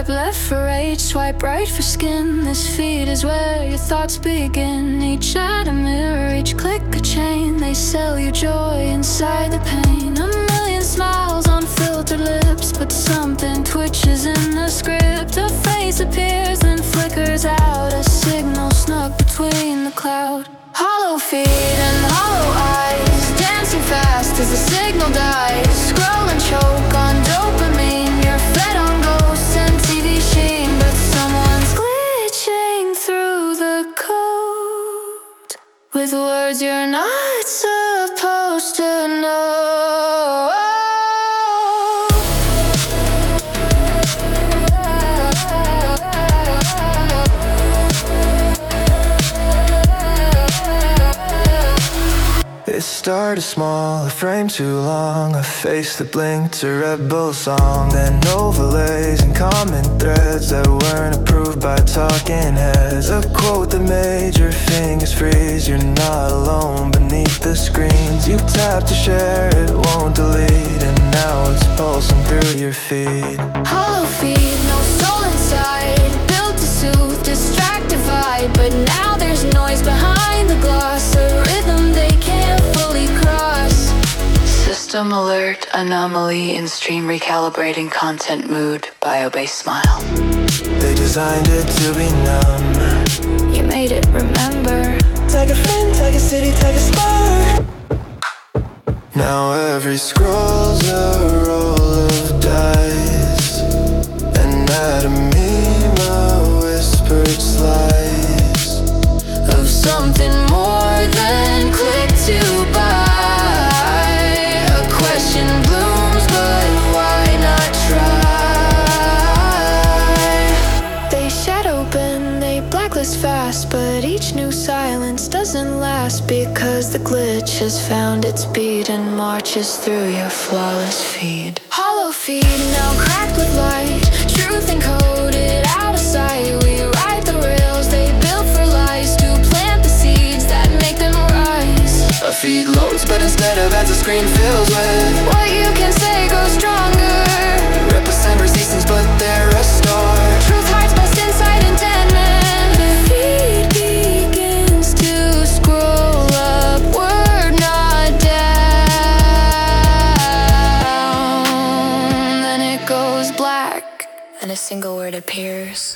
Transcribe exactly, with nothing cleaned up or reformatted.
Swipe left for rage, swipe right for skin. This feed is where your thoughts begin. Each ad a mirror, each click a chain. They sell you joy inside the pain. A million smiles on filtered lips, but something twitches in the script. A face appears then flickers out, a signal snuck between the cloud. Hollow feet and hollow eyes, dancing fast as the signal dies. Scroll and choke on dopamine, you're fed on ghosts and T V sheen. But someone's glitching through the code with words you're not supposed to know. It started small, a frame too long, a face that blinked, a rebel song. Then overlays and comment threads that weren't approved by talking heads. A quote that made your fingers freeze. You're not alone beneath the screens. You tap to share, it won't delete, and now it's pulsing through your feed. Hollow feed, no soul inside, built to soothe, distract, divide. But now there's noise behind the gloss, a rhythm they can't fully cross. System alert, anomaly in stream, recalibrating content mood, bio-based smile. They designed it to be numb. You made it remember. Tag a friend, tag a city, tag a spot. Now every scroll's a roll of dice, anatomy, a whispered slice of something more than click to buy. A question blooms, but why not try? They shadow bend, they blacklist fast, but each new silence doesn't last, because the glitch has found its beat and marches through your flawless feed. Hollow feed, now cracked with light, truth encoded out of sight. We ride the rails they built for lies, to plant the seeds that make them rise. A feed loads, but instead of ads, the screen fills with what you can say goes stronger. Represent resistance, but they're a star. Truth hides best inside intentment. The feed begins to scroll upward, not down. Then it goes black, and a single word appears.